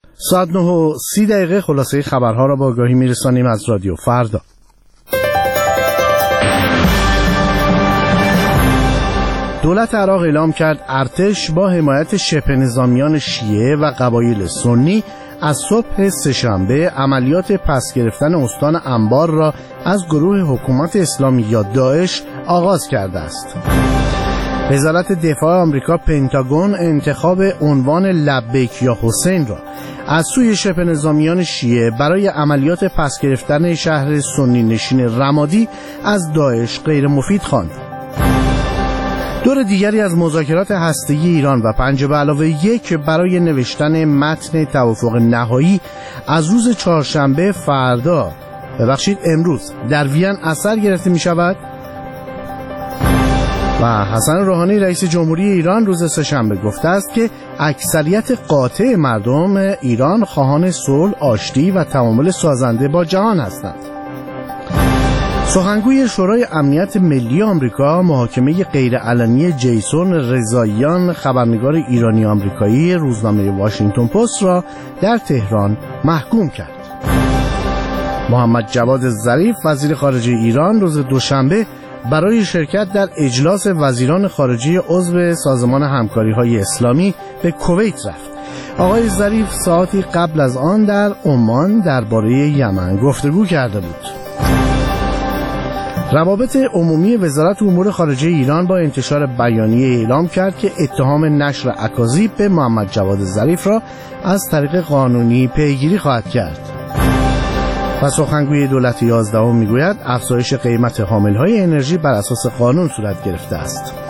ساعت 9:30 خلاصه خبرها را با آگاهی میرسانیم از رادیو فردا. دولت عراق اعلام کرد ارتش با حمایت شبه نظامیان شیعه و قبایل سنی از صبح سه‌شنبه عملیات پس گرفتن استان انبار را از گروه حکومت اسلامی یا داعش آغاز کرده است. وزارت دفاع آمریکا پنتاگون انتخاب عنوان لبیک یا حسین را از سوی شبه نظامیان شیعه برای عملیات پس گرفتن شهر سنی نشین رمادی از داعش غیر مفید خواند. دور دیگری از مذاکرات هسته‌ای ایران و 5+1 برای نوشتن متن توافق نهایی از روز چهارشنبه امروز در وین اثر گرفته می شود و حسن روحانی رئیس جمهوری ایران روز سه‌شنبه گفته است که اکثریت قاطع مردم ایران خواهان صلح، آشتی و تعامل سازنده با جهان هستند. سخنگوی شورای امنیت ملی آمریکا محاکمه غیرعلنی جیسون رضاییان خبرنگار ایرانی آمریکایی روزنامه واشنگتن پست را در تهران محکوم کرد. محمد جواد ظریف وزیر خارجه ایران روز دوشنبه برای شرکت در اجلاس وزیران خارجه عضو سازمان همکاری‌های اسلامی به کویت رفت. آقای ظریف ساعتی قبل از آن در عمان درباره یمن گفتگو کرده بود. روابط عمومی وزارت امور خارجه ایران با انتشار بیانیه اعلام کرد که اتهام نشر اکاذیب به محمد جواد ظریف را از طریق قانونی پیگیری خواهد کرد. و سخنگوی دولت 11 میگوید افزایش قیمت حامل‌های انرژی بر اساس قانون صورت گرفته است.